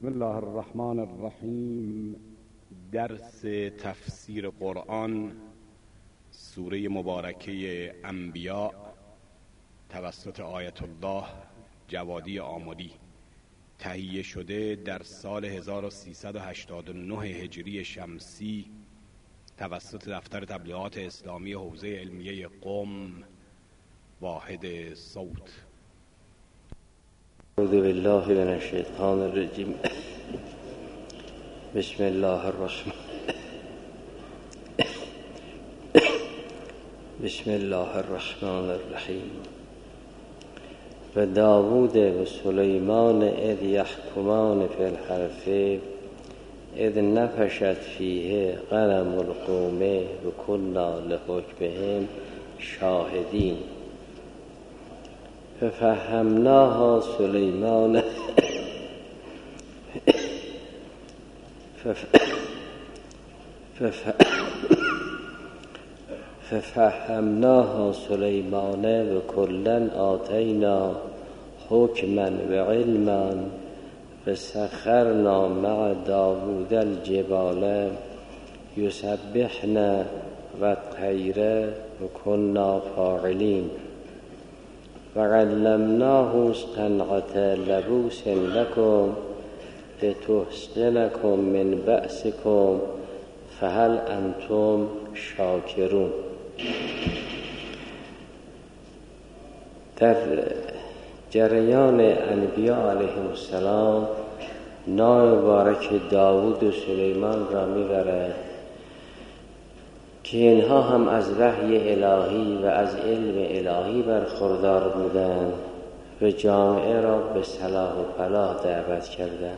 بسم الله الرحمن الرحیم. درس تفسیر قرآن سوره مبارکه انبیاء توسط آیت الله جوادی آمدی، تهیه شده در سال 1389 هجری شمسی توسط دفتر تبلیغات اسلامی حوزه علمیه قم، واحد صوت. اعوذ بالله من الشیطان الرجیم. بسم الله الرحمن بسم الله الرحمن الرحیم. و داوود و سلیمان اذ یحکمان فی الحرث اذ نفشت فیه غنم القوم و کنا لحکمهم شاهدین ففهمناها سلیمان ففهمناها سلیمان و کلا آتینا حکما و علما و سخرنا مع داوود الجبال یسبحن و الطیر و کنا فاعلین و علمناه صنعة لبوس لكم لتحصنكم من بأسكم فهل انتم شاکرون. در جریان انبیاء علیهم السلام نام مبارک داوود و سلیمان را میبرد که اینها هم از وحی الهی و از علم الهی برخوردار بودند و جامعه را به صلاح و فلاح دعوت کردند.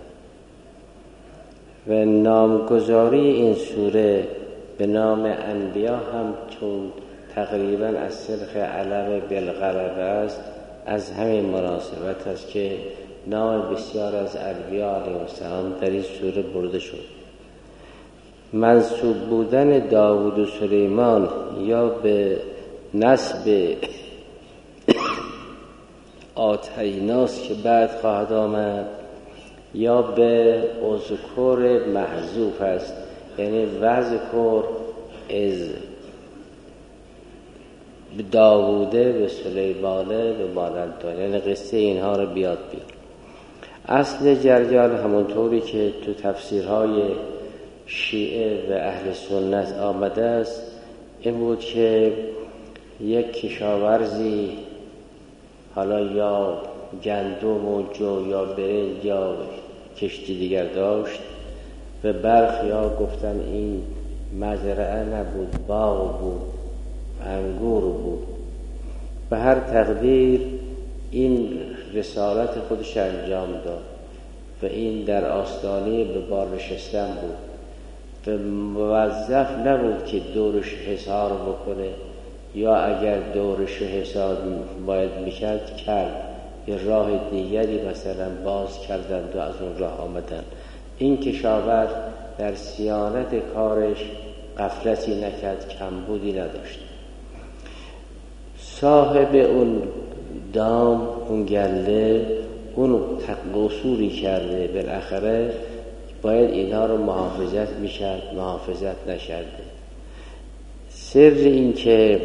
و نامگذاری این سوره به نام انبیا هم چون تقریبا از سلخ علم بالغلبه است، از همین مناسبت است که نام بسیار از انبیا علیهم السلام در این سوره برده شد. منسوب بودن داوود و سلیمان یا به نسب آتیناست که بعد خواهد آمد، یا به اذکر محذوف است، یعنی وذکر از داووده به سلیمانه به مانند، یعنی قصه اینها رو بیاد بیار. اصل جریان همونطوری که تو تفسیرهای شیعه و اهل سنت آمده است این بود که یک کشاورزی، حالا یا گندم و جو یا برنج یا کشتی دیگر داشت و برخی‌ها گفتن این مزرعه نبود، باغ بود، انگور بود. به هر تقدیر این رسالت خودش انجام داد و این در آستانه به بار نشستن بود و موظف نبود که دورش حصار بکنه، یا اگر دورش حصار باید میکرد کرد، یه راه دیگری مثلا باز کردند و از اون راه آمدن. این کشاورز در صیانت کارش غفلتی نکرد، کمبودی نداشت. صاحب اون دام، اون گله، اون قصوری کرده، بالاخره باید اینها رو محافظت میشد، محافظت نشده. سر این که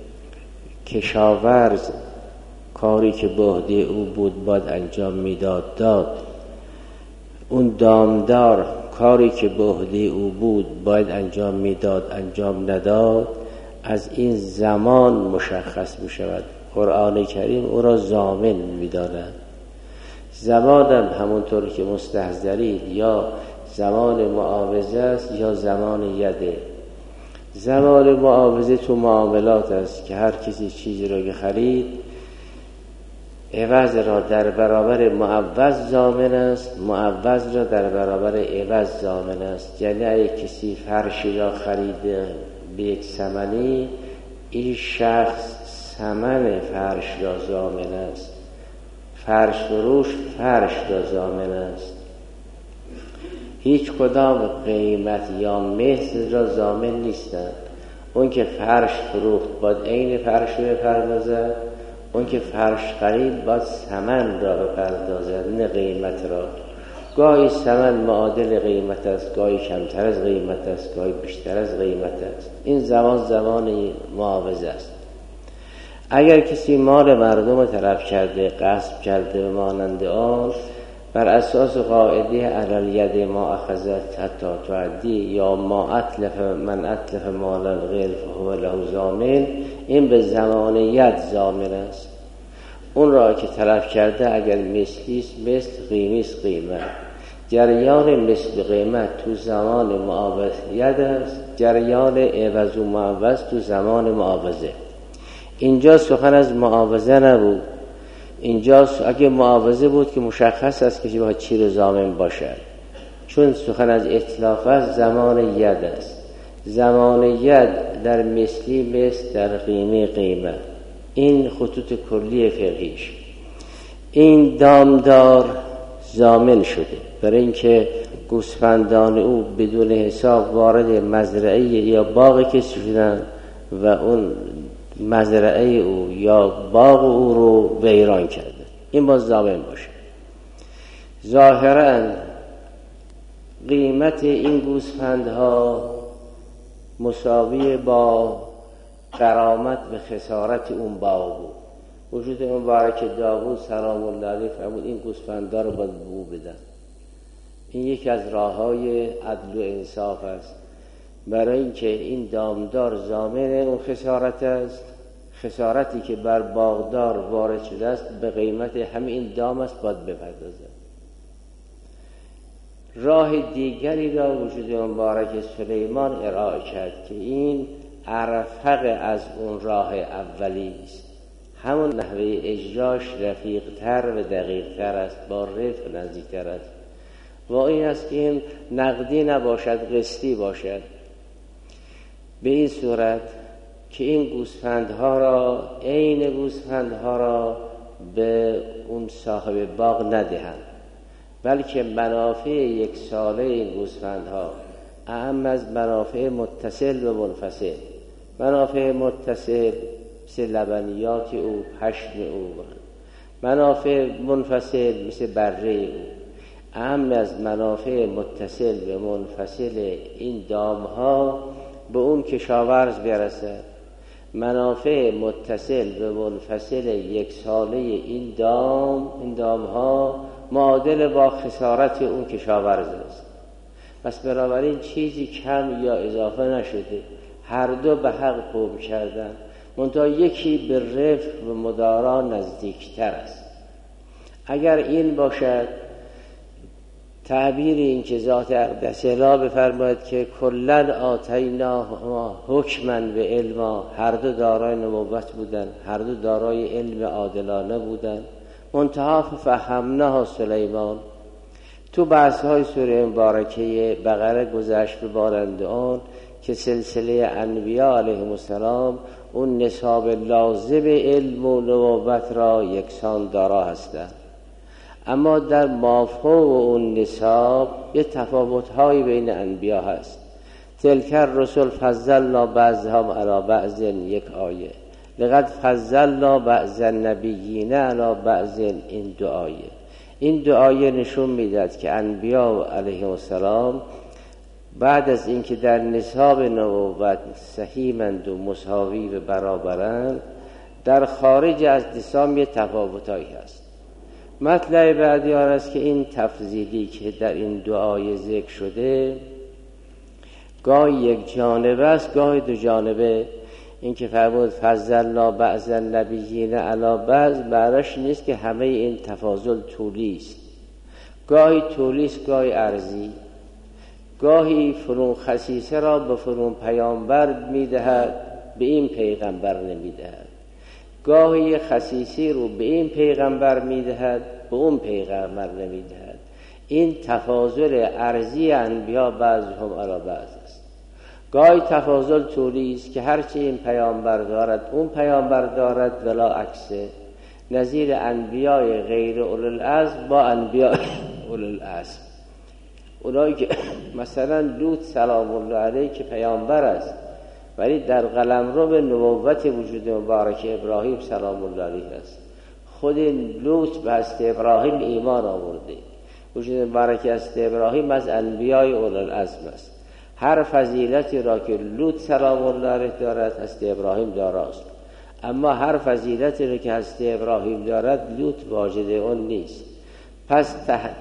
کشاورز کاری که به عهده او بود باید انجام میداد داد، اون دامدار کاری که به عهده او بود باید انجام میداد انجام نداد، از این زمان مشخص میشود. قرآن کریم او را ضامن میداند. زمانم همونطور که مستحضرید یا زمان معاوضه است یا زمان یده. زمان معاوضه تو معاملات است که هر کسی چیزی را که خرید عوض را در برابر معوض ضامن است، معوض را در برابر عوض ضامن است. یعنی اگه کسی فرشی را خریده به یک ثمنی، این شخص ثمن فرش را ضامن است، فرش فروش فرش را ضامن است. هیچ کدام قیمت یا مثل را ضامن نیستند. اون که فرش فروخت باید عین فرش رو بپردازد، اون که فرش خرید باید ثمن را بپردازد نه قیمت را. گاهی ثمن معادل قیمت است، گاهی کمتر از قیمت است، گاهی بیشتر از قیمت است. این زمان معاوضه است. اگر کسی مال مردم تلف کرده، غصب کرده و مانند آن، بر اساس قاعده علی ید ما اخذت حتی تعدی یا ما اتلف من اتلف مال الغیر فهو له ضامن، این به زمان ید ضامن است. اون را که تلف کرده اگر مثلیست مثل، قیمیست قیمت. جریان مثل قیمت تو زمان معاوض ید است، جریان عوض و معوض تو زمان معاوضه. اینجا سخن از معاوضه نبود. اینجا اگه معاوضه بود که مشخص است که باید چی رو ضامن باشد، چون سخن از اتلاف است زمان ید است. زمان ید در مثلی مثل، در قیمه قیمت. این خطوط کلی فقهیش. این دامدار ضامن شده برای اینکه گوسفندان او بدون حساب وارد مزرعه یا باغ کسی شدن و اون مزرعه او یا باغ او رو ویران کرده. این باز ضامن باشه. ظاهرا قیمت این گوسفندها مساوی با غرامت به خسارت اون باغ بود. وجود مبارک داوود سلام الله علیه فرمود این گوسفندا رو باید بو بدن. این یکی از راه‌های عدل و انصاف است، برای اینکه این دامدار ضامن اون خسارت است. خسارتی که بر باغدار وارد شده است به قیمت همین دام است، باید بپردازد. راه دیگری را وجود مبارک سلیمان ارائه کرد که این ارفق از اون راه اولی است. همون نحوه اجراش رفیق‌تر و دقیق‌تر است، با رفق نزدیک‌تر است. و این است که این نقدی نباشد، قسطی باشد. به این صورت که این گوسفندها را، عین گوسفندها را به اون صاحب باغ ندهند، بلکه منافع یک ساله این گوسفندها اهم از منافع متصل و منفصل. منافع متصل مثل لبنیات او، پشم او، منافع منفصل مثل بره او. اهم از منافع متصل و منفصل این دامها به اون کشاورز برسد. منافع متصل و منفصل یک ساله این دامها معادل با خسارت اون کشاورز است. پس بنابراین چیزی کم یا اضافه نشده، هر دو به حق قوم کردن، منتها یکی به رفق و مدارا نزدیکتر است. اگر این باشد، تعبیر این که ذات اقدس لا بفرماید که کلن آتینا حکما و علما، هر دو دارای نبوت بودن، هر دو دارای علم عادلانه بودن، منتها فهمناها سلیمان. تو بحث‌های سوره مبارکه بقره گذشت به بارنده آن که سلسله انبیاء علیهم السلام اون نصاب لازم علم و نبوت را یکسان دارا هستند، اما در مافهوم اون نصاب یه تفاوت‌های بین انبیا هست. تلک الرسل فضلنا بعضهم علی بعض، یک آیه. لقد فضلنا بعض النبیین علی بعض، این دو آیه. این دو آیه نشون میداد که انبیا علیهم السلام بعد از اینکه در نصاب نبوت سهیمند و مساوی و برابرند، در خارج از نصاب یه تفاوتایی هست. مطلب بعدی است که این تفضیلی که در این دو آیه ذکر شده گاهی یک جانبه است، گاهی دو جانبه. این که فرمود فضلنا بعض النبیین علی بعض، معناش نیست که همه این تفاضل طولی است. گاهی طولی است، گاهی عرضی. گاهی فرون خصیصه را به فرون پیامبر میدهد، به این پیغمبر نمیدهد. گاهی خصیصی رو به این پیغمبر میدهد، به اون پیغمبر نمیدهد. این تفاضل عرضی انبیا بعضهم علی بعض است. گاهی تفاضل طولی است که هرچی این پیامبر دارد اون پیامبر دارد، ولا عکسه. نظیر انبیای غیر اولوالعزم با انبیای اولوالعزم. اونایی که مثلا لوط سلام الله علیه که پیامبر است ولی در قلمرو به نبوت وجود مبارک ابراهیم سلام الله علیه است. خود لوط به حضرت ابراهیم ایمان آورده وجود مبارک است ابراهیم از انبیای اولوالعزم است. هر فضیلتی را که لوط سلام الله علیه دارد هست ابراهیم داراست، اما هر فضیلتی را که هست ابراهیم دارد لوط واجد اون نیست. پس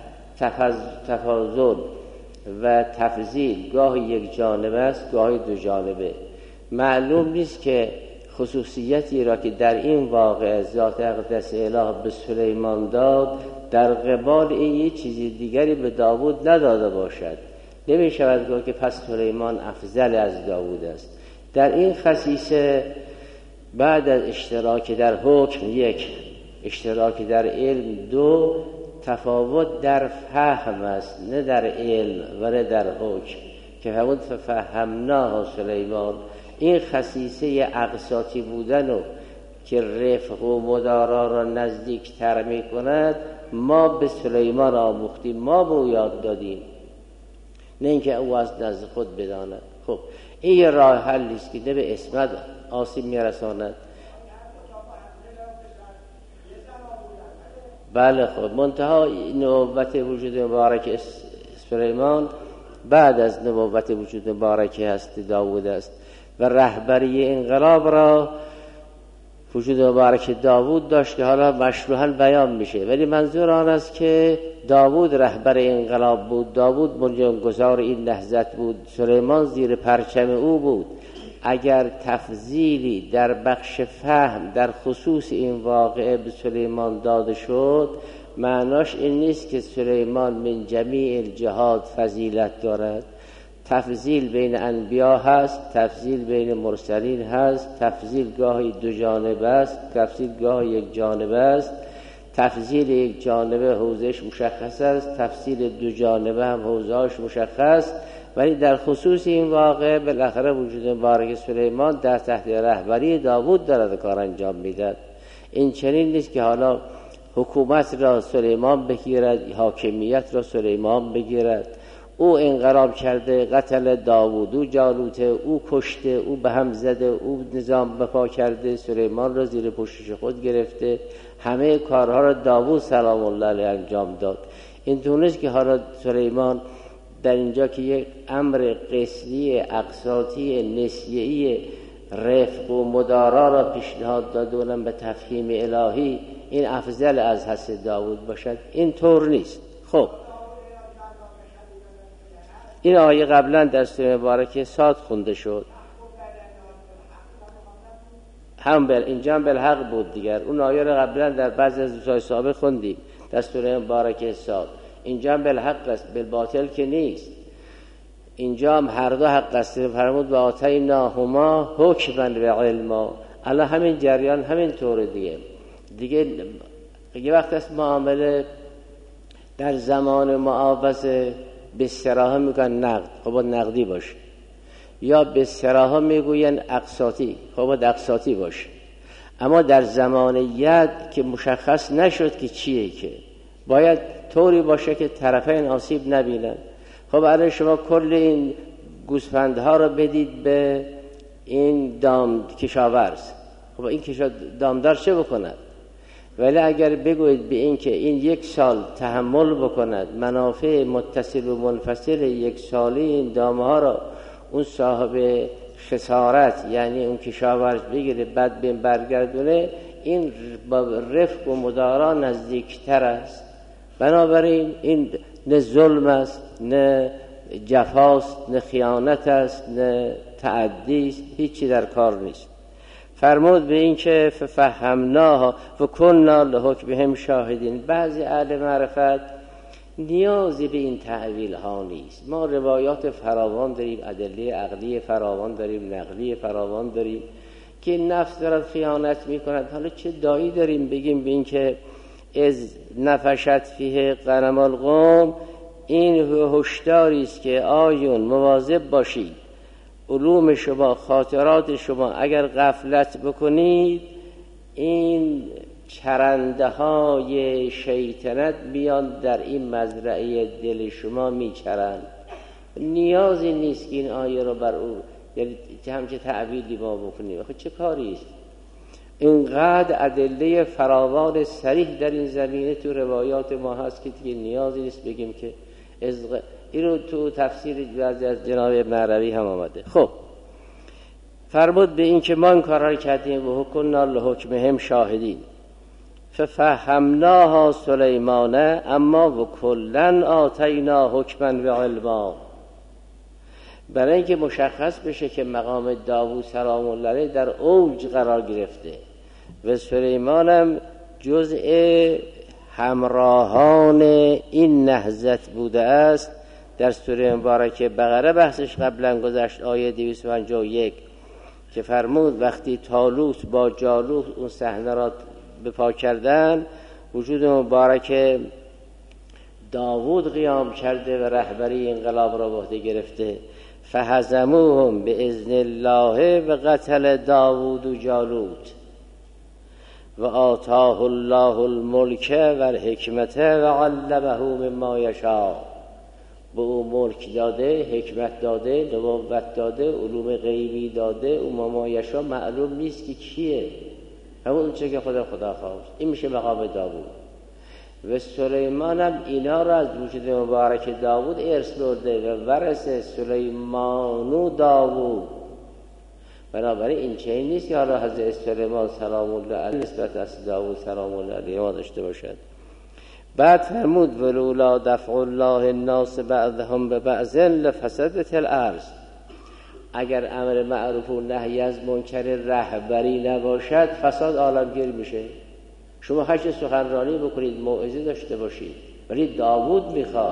تفاضل و تفضیل گاهی یک جانبه است گاهی دو جانبه. معلوم نیست که خصوصیتی را که در این واقع ذات اقدس اله به سلیمان داد در قبال این یه چیزی دیگری به داوود نداده باشد. نمی شود گفت که پس سلیمان افضل از داوود است. در این خصیصه بعد از اشتراک در حکم یک، اشتراک در علم دو، تفاوت در فهم است نه در علم و نه در حکم که همون فهمناه سلیمان. این خصیصه اقساطی بودن و که رفق و مدارا را نزدیک تر می کند ما به سلیمان آموختیم، ما به او یاد دادیم، نه اینکه او از نزد خود بداند. خب این یه راه حلی است که نه به عصمت آسیب میرساند. بله خب منتها نبوت وجود مبارک سلیمان بعد از نبوت وجود مبارک هست داوود است و رهبری انقلاب را وجود مبارک داوود داشت که حالا مشروحاً بیان میشه، ولی منظور آن است که داوود رهبر انقلاب بود، داوود بنیانگذار این نهضت بود، سلیمان زیر پرچم او بود. اگر تفضیلی در بخش فهم در خصوص این واقعه به سلیمان داده شد معناش این نیست که سلیمان من جمیع الجهات فضیلت دارد. تفضیل بین انبیا هست، تفضیل بین مرسلین هست، تفضیل گاهی دو جانبه است، تفضیل گاهی یک جانبه است. تفضیل یک جانبه حوزهش مشخص است، تفضیل دو جانبه هم حوزهش مشخص، ولی در خصوص این واقع بالاخره وجود مبارک سلیمان در تحت رهبری داوود دارد کار انجام میدهد. این چنین نیست که حالا حکومت را سلیمان بگیرد، حاکمیت را سلیمان بگیرد. او انقلاب کرده، قتل داوود، او جالوت، او کشته، او به هم زده، او نظام بپا کرده، سلیمان را زیر پوشش خود گرفته، همه کارها را داوود سلام الله علیه انجام داد. این دونست که حالا سلیمان در اینجا که یک امر قسمی اقساطی نسیه‌ای رفق و مدارا را پیشنهاد داد اونم به تفهیم الهی این افضل از حس داوود باشد، این طور نیست. خب این آیه قبلا در سوره مبارکه صاد خونده شد، هم اینجا هم بالحق بود دیگر. اون آیه را قبلا در بعضی از روزهای سابق خوندیم در سوره مبارکه صاد. اینجا هم بالحق است، بالباطل که نیست. اینجا هم هر دو حق است. فرمود و آتیناهما حکما و علما. الان همین جریان همین طور دیگه یه وقت است معامله در زمان معاوضه به صراحه میگن نقد، خب باید نقدی باشه، یا به صراحه میگوین اقساطی، خب باید اقساطی باشه. اما در زمان ید که مشخص نشد که چیه، که باید طوری باشه که طرفین آسیب نبینن. خب الان شما کل این گوسفندها رو بدید به این کشاورز، خب این دامدار چه بکند؟ ولی اگر بگوید به این که این 1 سال تحمل بکند منافع متصل و منفصل 1 سالی این دامه ها را اون صاحب خسارت یعنی اون کشاورز بگیره بعد بین برگردونه، این با رفق و مدارا نزدیکتر است. بنابراین این نه ظلم است، نه جفاست، نه خیانت است، نه تعدی است، هیچی در کار نیست. فرمود به این که ففهمناها و کننا لحکمهم شاهدین. بعضی اهل معرفت نیازی به این تعویل ها نیست. ما روایات فراوان داریم، ادله عقلی فراوان داریم، نقلی فراوان داریم که نفس دارد خیانت می کند. حالا چه دایی داریم بگیم به این که از نفشت فیه غنم القوم؟ این هشداری است که آیون مواظب باشید، علوم شما، خاطرات شما اگر غفلت بکنید این چرنده های شیطنت بیان در این مزرعه دل شما میچرند. نیازی نیست که این آیه رو بر او یعنی همچه تعبیری ما بکنیم. خب چه کاری است؟ اینقدر ادله فراوان صریح در این زمینه تو روایات ما هست که دیگه نیازی نیست بگیم که اینو تو تفسیر بعضی از جناب معروی هم آمده. خب فرمود به این که ما این کارها کردیم و حکمنا لحکمهم شاهدین ففهمناها سلیمان اما و کلن آتینا حکما و علما. برای اینکه مشخص بشه که مقام داوود سلام الله علیه در اوج قرار گرفته و سلیمان هم جزء همراهان این نهضت بوده است. در سوره مبارکه بقره بحثش قبلا گذشت، آیه 251 که فرمود وقتی طالوت با جالوت اون صحنه را به پا کردن، وجود مبارک داوود قیام کرده و رهبری انقلاب را به عهده گرفته. فهزموهم باذن الله و قتل داوود و جالوت و آتاه الله الملک و الحکمت و علمه مما یشاء. به او ملک داده، حکمت داده، نبوت داده، علوم غیبی داده. او مما یشاء معلوم نیست که کیه، همون چه که خدا خواست. این میشه مقام داوود. و سلیمان هم اینا را از وجود مبارک داوود ارث برده و ورث سلیمان و داوود. بنابراین این چنین نیست که حالا حضرت سلیمان سلام الله علیه نسبت از داوود سلام الله علیه ما داشته باشد. بعد فرمود ولولا دفع الله الناس بعضهم ببعض لفسدت الارض. اگر امر معروف و نهی از منکر رهبری نباشد فساد عالمگیر میشه. شما هر چه سخنرانی بکنید، موعظه داشته باشید، ولی داوود میخواد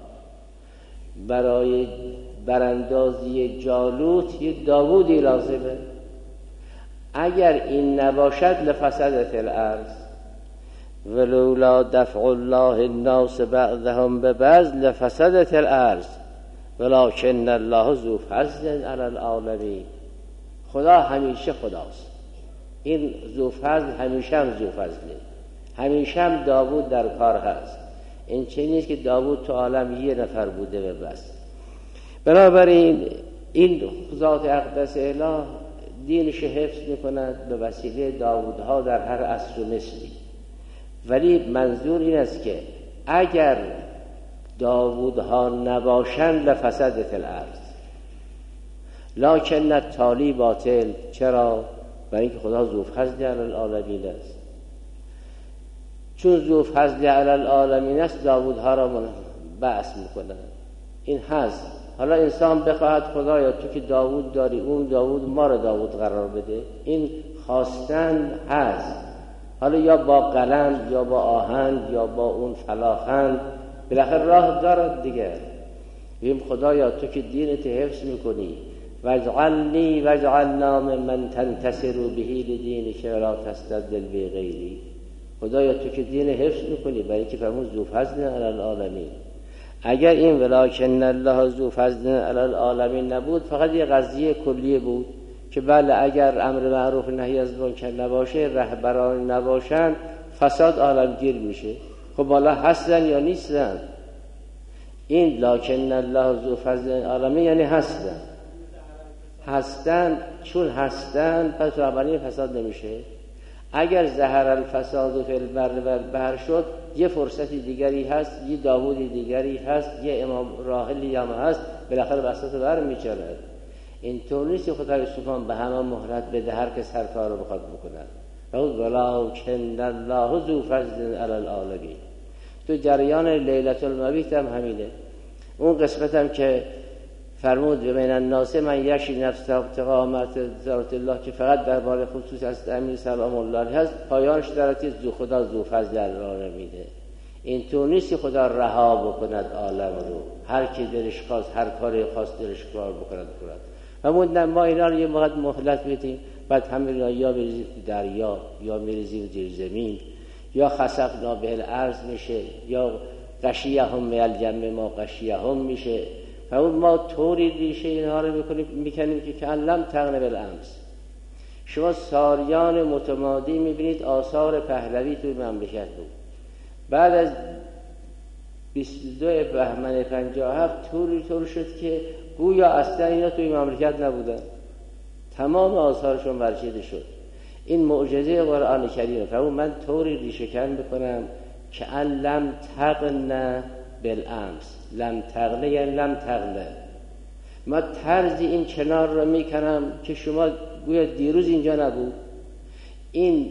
برای براندازی جالوت یه داوودی لازمه. اگر این نباشد لفسدت الارض ولولا دفع الله الناس بعضهم ببعض لفسدت الارض ولکن الله ذو فضل علی العالمین. خدا همیشه خداست. این ذو فضل همیشه هم ذو فضله، همیشه هم داوود در کار هست. این چه نیست که داوود تو عالم یه نفر بوده و بس. بنابراین این ذات اقدس اله دینش حفظ میکند به وسیله داوودها در هر عصر و نسلی. ولی منظور این است که اگر داوودها نباشند لفسدت الارض، لکن التالی باطل. چرا؟ برای اینکه خدا ذو فضل علی العالمین است. چون ذو فضل علی العالمین است داوودها را بعث میکنند. این هست. حالا انسان بخواهد خدایا تو که داوود داری، اون داوود ما را داوود قرار بده، این خواستن هست. حالا یا با قلم یا با آهن یا با اون فلاخن، بالاخره راه دارد دیگه. بگیم خدایا تو که دینت حفظ میکنی، واجعلنی واجعلنا ممن تنتصر به لدینک ولا تستبدل بغیری. خدایا تو که دین حفظ میکنی، برای که فرمود ذو فضل علی العالمین. اگر این ولکن الله ذو فضل علی العالمین نبود، فقط یه قضیه کلیه بود که بله اگر امر معروف نهی از منکر نباشه، رهبران نباشن، فساد عالمگیر میشه. خب حالا هستن یا نیستن؟ این لکن الله ذو فضل علی العالمین یعنی هستن. چون هستن پس عملی فساد نمیشه. اگر ظهر الفساد فی البر والبحر شد، یه فرصتی دیگری هست، یه داوودی دیگری هست، یه امام راحلی هم هست، بالاخره بساط بر میچرد. این طور نیست که خدای سبحان به همه مهلت بده هر کس هر کار رو بخواد بکنن. ولکن الله ذو فضل علی العالمین. تو جریان لیلة المبیت هم همینه. اون قسمت هم که فرمود به من الناس من یشی نفس ابتغاء مرضات الله که فقط درباره خصوص از امیر سلام الله علیه هست، پایانش درتی خدا ذو فضل علی العالمین. این تو نیست که خدا رها بکند عالم رو، هر کی دلش خواست هر کاری خواست دلش کار بکند. همون ما اینا رو یه وقت مهلت بدیم، بعد همین یا بریزیم دریا یا میریزیم زیر زمین یا خسفنا به الارض میشه یا غشیهم من الجم ما غشیهم میشه. همون ما طوری ریشه اینها رو میکنیم که کلم تغنی بالامس. شما سالیان متمادی میبینید آثار پهلوی توی مملکت بود. بعد از 22 بهمن 57 طور شد که گویا اصلا اینا توی مملکت نبودن، تمام آثارشون برچیده شد. این معجزه قرآن کریم. فرمود من طوری ریشه کن میکنم که ان لم تغن بالامس. لم تغنه یعنی لم تغنه. ما طرزی این کنار رو میکنم که شما گویا دیروز اینجا نبود. این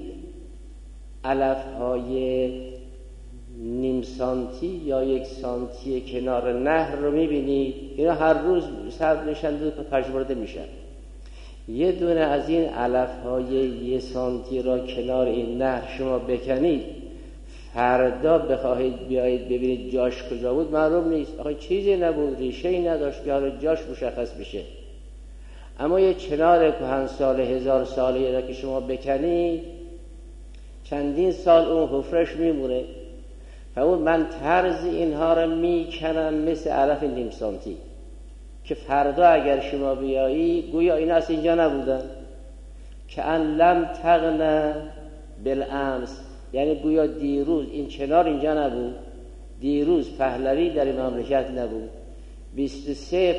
علفهای نیم سانتی یا 1 سانتی کنار نهر رو میبینید، اینا هر روز سبز میشن و پژمرده میشن. یه دونه از این علفهای 1 سانتی را کنار این نهر شما بکنید، فردا بخواهید بیایید ببینید جاش کجا بود معلوم نیست. آخه چیزی نبود، ریشه‌ای نداشت که حالا جاش مشخص بشه. اما یه چنار کهنسال 1000 ساله را که شما بکنید چندین سال اون حفرش میمونه. فرمود من طرز اینها را میکنم مثل علف نیم سانتی که فردا اگر شما بیایی گویا این اصلا اینجا نبودن. که ان لم تغن بالامس، یعنی گویا دیروز این چنار اینجا نبود، دیروز پهلوی در این مملکت نبود، 23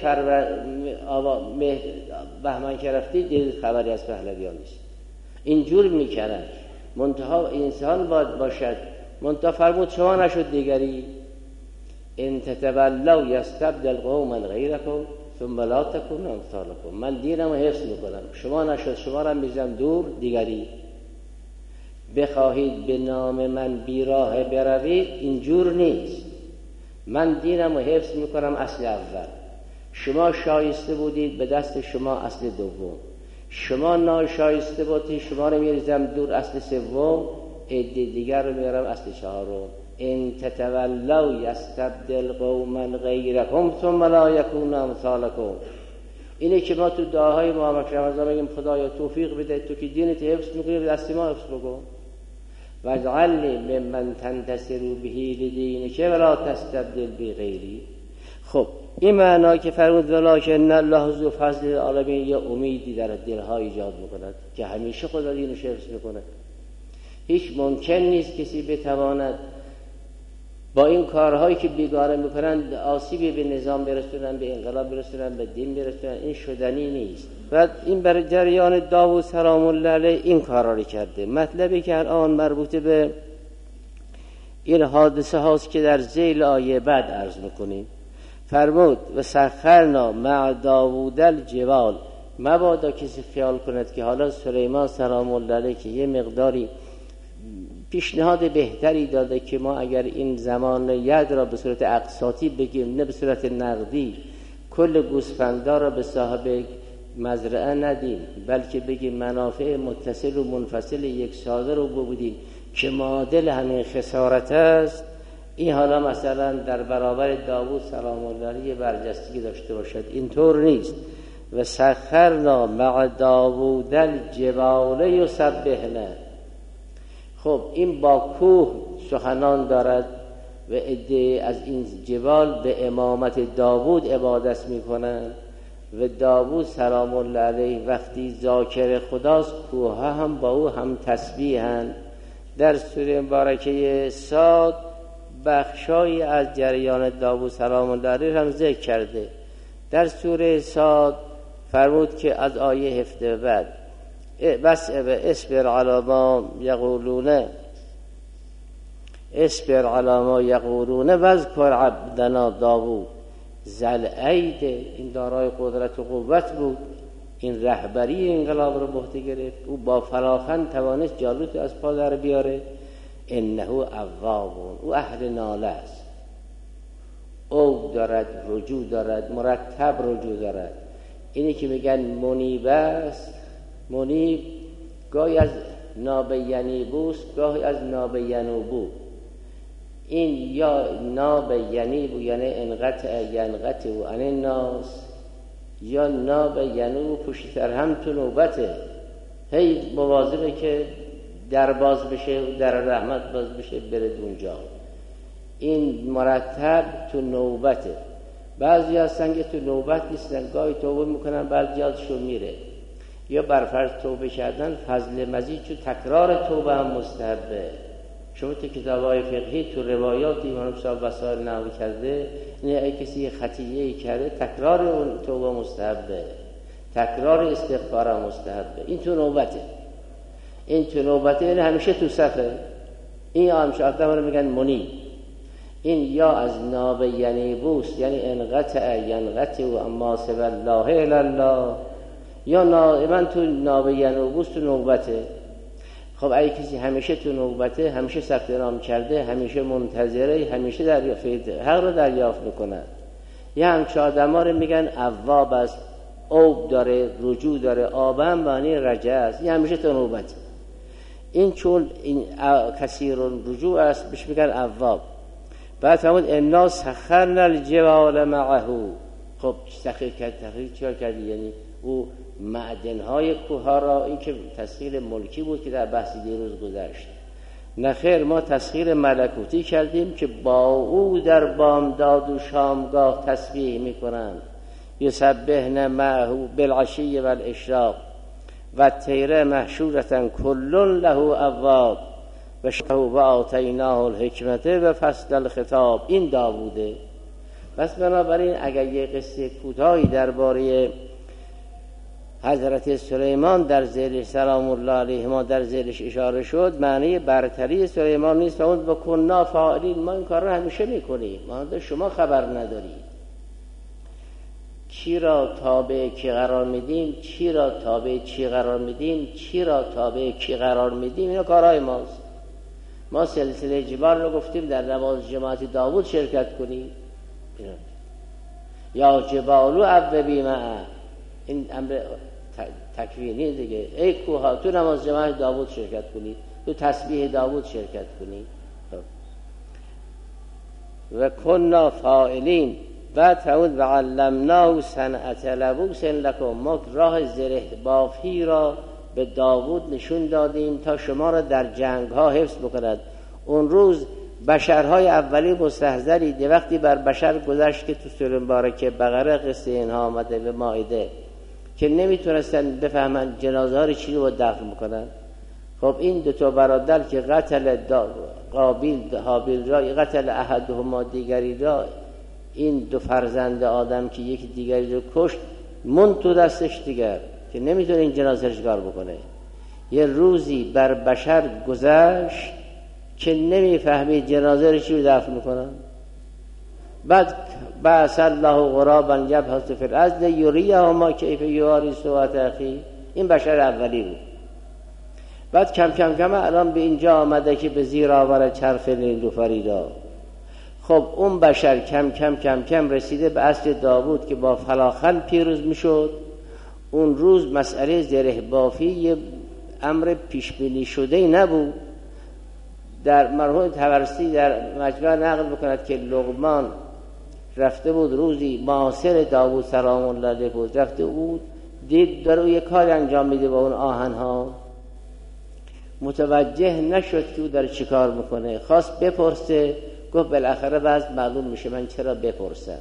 بهمن که رفتی دیروز خبری از پهلویان نیست. اینجور میکنن. منتها انسان باید باشد. منتها فرمود شما نشد دیگری. ان تتولوا یستبدل قوما غیرکم ثم لا تکونوا امثالکم. من دینم رو حفظ میکنم، شما نشد، شما را میذارم دور دیگری. بخواهید به نام من بیراه بروید اینجور نیست. من دینم رو حفظ میکنم اصل اول. شما شایسته بودید به دست شما اصل دوم. شما ناشایسته بودید شما رو میریزم دور اصل سوم. عده دیگر رو میارم اصل چهارم. ان تتولوا یستبدل قوما غیرکم ثم لا یکونوا امثالکم. اینه که ما تو دعاهای محمد رمضان میگیم خدایا توفیق بده، تو که دینت حفظ میکنی دست ما حفظ بکن. واجعلنی ممن تنتصر به لدینک ولا تستبدل بغیری. خب این معنا که فرمود ولکن الله ذو فضل العالمین، یه امیدی در دلها ایجاد میکند که همیشه خدا دینش حفظ میکنه. هیچ ممکن نیست کسی بتواند با این کارهایی که بیگانه میکنند آسیبی به نظام برسونن، به انقلاب برسونن، به دین برسونن. این شدنی نیست. و این برای جریان داوود سلام الله علیه این کارا رو کرده. مطلبی که الان مربوط به این حادثه هاست که در ذیل آیه بعد عرض میکنیم. فرمود و سخرنا مع داوود الجبال. مبادا کسی خیال کند که حالا سلیمان سلام الله علیه که یه مقداری پیشنهاد بهتری داده که ما اگر این زمان ید را به صورت اقساطی بگیم نه به صورت نقدی، کل گوسفندا را به صاحب مزرعه ندیم، بلکه بگیم منافع متصل و منفصل 1 ساله رو بودیم که معادل همین خسارت است. این حالا مثلا در برابر داوود سلام الله علیه برجستگی داشته باشد. اینطور نیست. و سخرنا مع داوود الجبال یسبحن. خب این با کوه سخنان دارد و عده از این جبال به امامت داوود عبادت میکنند و داوود سلام الله علیه وقتی ذاکر خداست کوه ها هم با او هم تسبیحند. در سوره مبارکه صاد بخشایی از جریان داوود سلام الله علیه هم ذکر کرده. در سوره صاد فرمود که از آیه 17 بعد بس اصبر علی ما یقولون اصبر علی ما یقولون واذکر عبدنا داوود ذل اید. این دارای قدرت و قوت بود. این رهبری انقلاب رو به عهده گرفت. او با فراخن توانست جالوت از پا در بیاره. انه اواب، او اهل ناله است. او دارد رجوع دارد، مرتب رجوع دارد. اینی که میگن منیب است. منیب گاهی از نابینیبوست، گاهی از نابینوبو. این یا نابینیبو یعنی انقطع ینقطع و عن الناس، یا نابینو پشتر هم تو نوبته. هی مواظبه که در باز بشه، در رحمت باز بشه، بره اونجا. این مرتب تو نوبته. بعضی هستن که تو نوبت نیستن، گاهی توبه میکنن بعد یادشون میره. یا برفرض توبه کردن فضل مزید چون تکرار توبه هم مستحبه. شما تو کتاب‌های فقهی تو روایات امام صاحب وسائل نقل کرده نه ای کسی خطیه‌ای کرده تکرار اون توبه مستحبه، تکرار استغفار مستحبه. این تو نوبته. این تو نوبته، این همیشه تو صفه. این همیشه آدم رو میگن منی. این یا از ناب یعنی بوست، یعنی انقطع ینقطع و اما سب الله الا الله، یا من تو ناب یعنی بوست تو نوبته. خب اگه کسی همیشه تو نوبته، همیشه ثبت نام کرده، همیشه منتظره، همیشه دریافت حق رو دریافت میکنه، یه همچه آدم ها رو میگن اواب است، اوب داره، رجوع داره. آبم معنی رجع است، یه همیشه تو نوبته. این چون این کثیر رجوع است بهش میگن اواب. بعد فرمود انا سخرنا الجبال معه. خب سخیر کرد، تخریج چیکار کردی؟ یعنی او معدن‌های کوه را، این که تسخیر ملکی بود که در بحث دیروز گذشت، نه خیر، ما تسخیر ملکوتی کردیم که با او در بامداد و شامگاه تسبیح میکنند. یسبحن معه بالعشی والاشراق و طیر محشورة کل له اواب و آتیناه الحکمت و فصل الخطاب. این داووده. پس بنابراین اگر یه قصه کوتاهی درباره حضرت سلیمان در ذیلش سلام الله علیه ما در ذیلش اشاره شد، معنی برتری سلیمان نیست. اون با کنا فاعلین، ما این کار رو همیشه میکنیم، ما شما خبر ندارید. چی را تابع کی قرار میدیم، چی را تابع چی قرار میدیم، چی را تابع کی قرار میدیم، اینا کارهای ماست. ما سلسله جبال رو گفتیم در نماز جماعت داوود شرکت کنید، یا جبالو اوبی معه، این امر تکوینی دیگه. ای کوها تو نماز جماعت داوود شرکت کنید، تو تسبیح داوود شرکت کنید. و کنا فاعلین. بعد فرمود و علمناه صنعة لبوس لکم، ما راه زره بافی را به داوود نشون دادیم تا شما را در جنگ ها حفظ بکند. اون روز بشرهای اولی مستحضرید. وقتی بر بشر گذشت که تو سوره مبارکه بقره قصه اینها آمده به مائده که نمیتونستن بفهمن جنازه ها رو چی رو دفن میکنن. خب این دو تا برادر که قتل قابیل هابیل را، قتل احدهما دیگری را، این دو فرزند آدم که یکی دیگری رو کشت، من تو دستش دیگر که نمیتونه این جنازه رو چیکار بکنه. یه روزی بر بشر گذشت که نمیفهمید جنازه رو چی رو دفن میکنن. بعد بعث الله غرابا یبحث فی الارض یریه ما کیف یواری سوءة اخی. این بشر اولی بود. بعد کم کم الان به اینجا آمده که به زیر آور چرخ نیلوفریدا. خب اون بشر کم کم رسیده به اصل داوود که با فلاخن پیروز میشد. اون روز مسئله زره بافی یه امر پیش بینی شده نبود. در مرحوم طبرسی در مجموع نقل میکند که لقمان رفته بود روزی، معاصر داوود سلام الله علیه بود، رفته بود دید داره یه کار انجام میده با اون آهنها، متوجه نشد که او داره چی کار میکنه. خواست بپرسه، گفت بالاخره بعض معلوم میشه، من چرا بپرسم.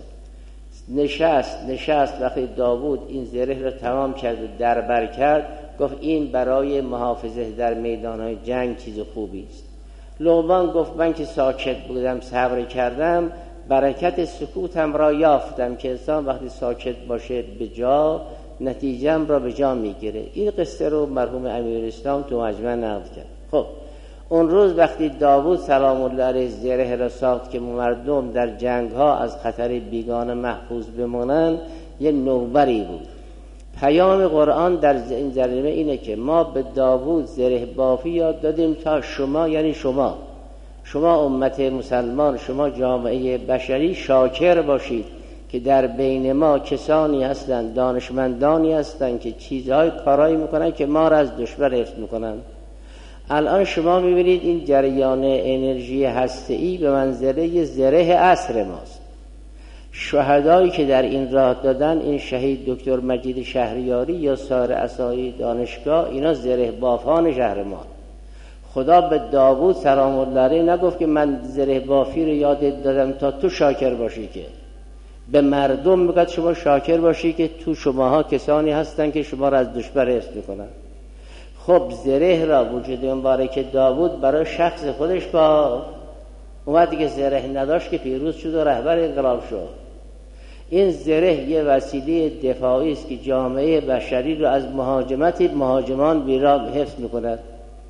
نشست وقتی داوود این زره رو تمام کرد و دربر کرد، گفت این برای محافظه در میدانهای جنگ چیز خوبی است. لقمان گفت من که ساکت بودم، صبر کردم، برکت سکوتم را یافتم که انسان وقتی ساکت باشه به جا، نتیجه‌ام را به جا میگیره. این قصه رو مرحوم امیرالاسلام تو مجمع نقل کرد. خب اون روز وقتی داوود سلام الله علیه زره را ساخت که مردم در جنگ ها از خطر بیگانه محفوظ بمانند، یه نوبری بود. پیام قرآن در این زمینه اینه که ما به داوود زره بافی یاد دادیم تا شما، یعنی شما امت مسلمان، شما جامعه بشری شاکر باشید که در بین ما کسانی هستند، دانشمندانی هستند که چیزهای کارایی میکنن که ما را از دشمن حفظ میکنن. الان شما میبینید این جریان انرژی هسته‌ای به منزله زره عصر ماست. شهدایی که در این راه دادن، این شهید دکتر مجید شهریاری یا سایر اساتید دانشگاه، اینا زره بافان شهر ما. خدا به داوود سلام الله علیه نگفت که من زره بافی رو یادت دادم تا تو شاکر باشی، که به مردم میگه شما شاکر باشی که تو شماها کسانی هستن که شما را از دشمن حفظ میکنن. خب زره را وجود مبارک داوود برای شخص خودش با اومد که زره نداشت که پیروز شد و رهبر انقلاب شد. این زره یه وسیله دفاعی است که جامعه بشری را از مهاجمان بیراه حفظ میکند.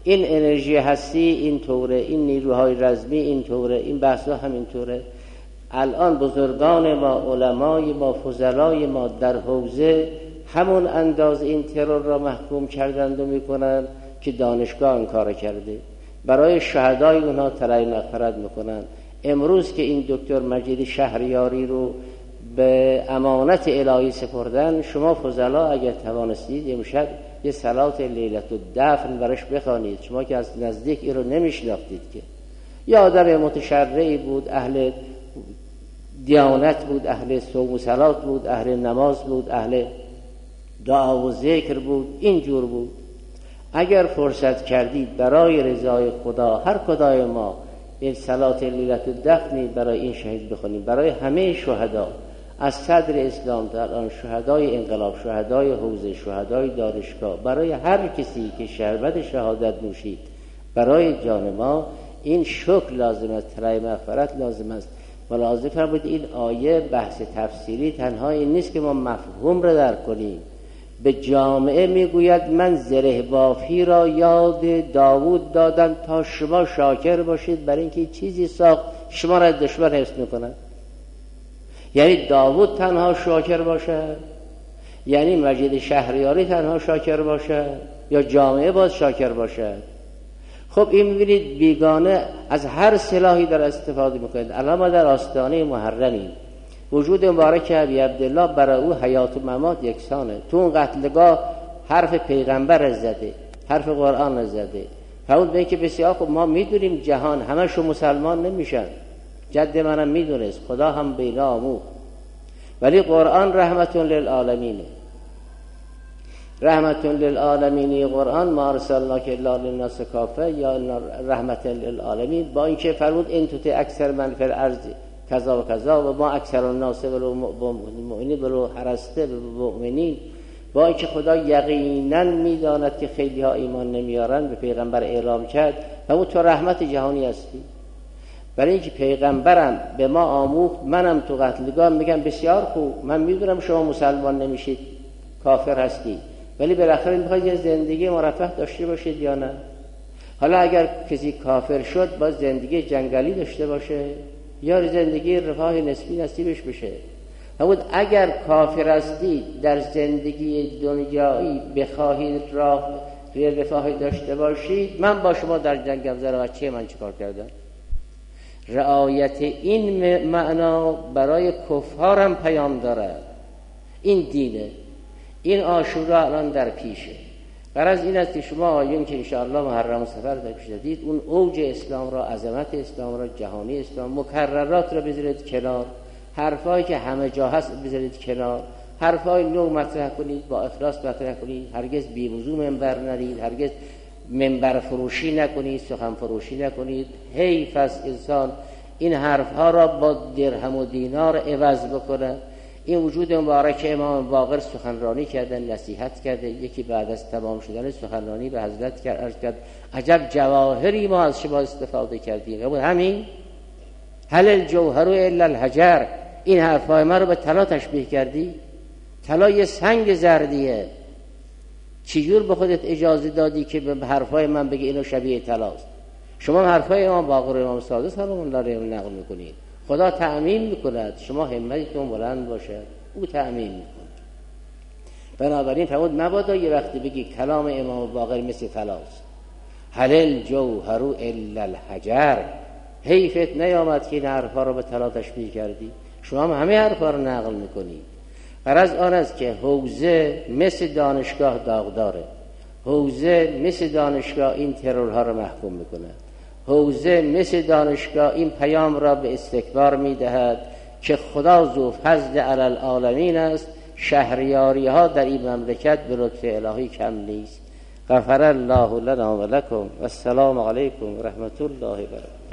این انرژی هستی این طوره، این نیروهای رزمی این طوره، این بحثا همین طوره. الان بزرگان ما، علمای ما، فضلای ما در حوزه همون انداز این ترور را محکوم کردند و میکنن که دانشگاه این کار کرده. برای شهدای اونها طلای مغفرت میکنن. امروز که این دکتر مجید شهریاری رو به امانت الهی سپردن، شما فضلا اگر توانستید امشب یه صلات لیلت الدفن برش بخوانید. شما که از نزدیک این رو نمیشناختید که یا آدم متشرعی بود، اهل دیانت بود، اهل صوم و صلات بود، اهل نماز بود، اهل دعا و ذکر بود، اینجور بود. اگر فرصت کردید برای رضای خدا هر کدای ما این صلات لیلت الدفنی برای این شهید بخونیم، برای همه شهدا از صدر اسلام تا الان، شهدای انقلاب، شهدای حوزه، شهدای دانشگاه، برای هر کسی که شربت شهادت نوشید برای جان ما، این شکر لازم است، طلای مغفرت لازم است. ملاحظه فرمودید این آیه بحث تفسیری تنها این نیست که ما مفهوم را درک کنیم. به جامعه میگوید من زره بافی را یاد داوود دادم تا شما شاکر باشید برای اینکه چیزی ساخت شما را دشمن حفظ میکنه. یعنی داوود تنها شاکر باشد، یعنی مجید شهریاری تنها شاکر باشد، یا جامعه باز شاکر باشد؟ خب این میبینید بیگانه از هر سلاحی در استفاده میکنید. الان ما در آستانه محرمیم. وجود مبارک ابی عبدالله برای او حیات و ممات یکسانه. تو اون قتلگاه حرف پیغمبر زده، حرف قرآن زده. فرمود به که بسیار خب ما میدونیم جهان همشون مسلمان نمیشن، جد منم میدونست، خدا هم بینا آموخت، ولی قرآن رحمتون للعالمینه. رحمتون للعالمینی قرآن ما ارسلناک الا للناس کافه یا رحمت للعالمین. با اینکه فرمود این توتی اکثر من فی الارض کذا و کذا و ما اکثر الناس ولو مؤمنین ولو حرسته مؤمنین، با اینکه خدا یقینا میداند که خیلی ها ایمان نمیارن، به پیغمبر اعلام کرد و تو رحمت جهانی هستی. برای اینکه پیغمبرم به ما آموخت، منم تو قتلگاه میگم بسیار خوب، من میدونم شما مسلمان نمیشید، کافر هستی، ولی بالاخره میخواید یه زندگی مرفه داشته باشید یا نه؟ حالا اگر کسی کافر شد باید زندگی جنگلی داشته باشه یا زندگی رفاه نسبی نصیبش بشه؟ همون اگر کافر هستید در زندگی دنیایی بخواهید رفاهی داشته باشید، من با شما در جنگم زر بچه من چیکار کردم؟ رعایت این معنا برای کفارم پیام دارد. این دینه، این عاشورا الان در پیشه. غرض این است که شما آیون که انشاءالله محرم و صفر در پیش دادید، اون اوج اسلام را، عظمت اسلام را، جهانی اسلام، مکررات را بذارید کنار، حرفایی که همه جا هست بذارید کنار، حرفای نو مطرح کنید، با اخلاص مطرح کنید، هرگز بی‌وضو منبر نرید، هرگز منبر فروشی نکنید، سخن فروشی نکنید. حیف از انسان این حرفها را با درهم و دینار عوض بکنه. این وجود مبارک امام باقر سخنرانی کردن، نصیحت کرده. یکی بعد از تمام شدن سخنرانی به حضرت کرد عجب جواهری ما از شما استفاده کردیم. همین هل الجوهر الا الحجر، این حرفای ما رو به طلا تشبیه کردی؟ طلا یه سنگ زردیه، چجور به خودت اجازه دادی که به حرفای من بگی اینو شبیه طلاست؟ شما حرفای امام باقر و امام صادق سلام الله علیه نقل میکنید. خدا تأمین میکند، شما همتتون بلند باشد، او تأمین میکند. بنابراین فرمود مبادا یه وقتی بگی کلام امام باقر مثل طلاست. هل الجوهر الا الحجر، حیفت نیامد که این حرفا رو به طلا تشبیه کردی؟ شما هم همه حرفا رو نقل میکنید. غرض آن است که حوزه مثل دانشگاه داغداره، حوزه مثل دانشگاه این ترورها رو محکوم میکنه، حوزه مثل دانشگاه این پیام را به استکبار میدهد که خدا ذو فضل علی العالمین است. شهریاری ها در این مملکت به لطف الهی کم نیست. غفر الله لنا و لکم و السلام علیکم و رحمت الله و برکاته.